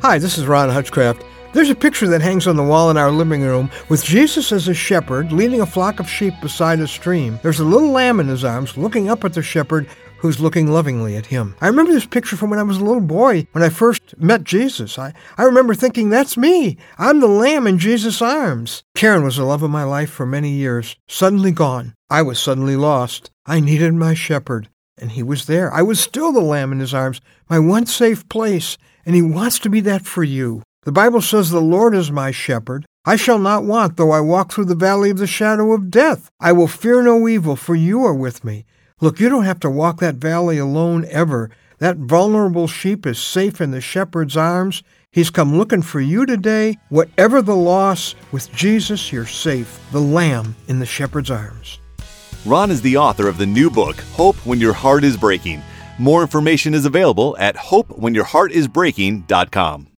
Hi, this is Ron Hutchcraft. There's a picture that hangs on the wall in our living room with Jesus as a shepherd leading a flock of sheep beside a stream. There's a little lamb in his arms looking up at the shepherd who's looking lovingly at him. I remember this picture from when I was a little boy when I first met Jesus. I remember thinking, that's me. I'm the lamb in Jesus' arms. Karen was the love of my life for many years. Suddenly gone. I was suddenly lost. I needed my shepherd, and he was there. I was still the lamb in his arms, my one safe place, and he wants to be that for you. The Bible says, the Lord is my shepherd. I shall not want, though I walk through the valley of the shadow of death. I will fear no evil, for you are with me. Look, you don't have to walk that valley alone ever. That vulnerable sheep is safe in the shepherd's arms. He's come looking for you today. Whatever the loss, with Jesus, you're safe. The lamb in the shepherd's arms. Ron is the author of the new book, Hope When Your Heart is Breaking. More information is available at hopewhenyourheartisbreaking.com.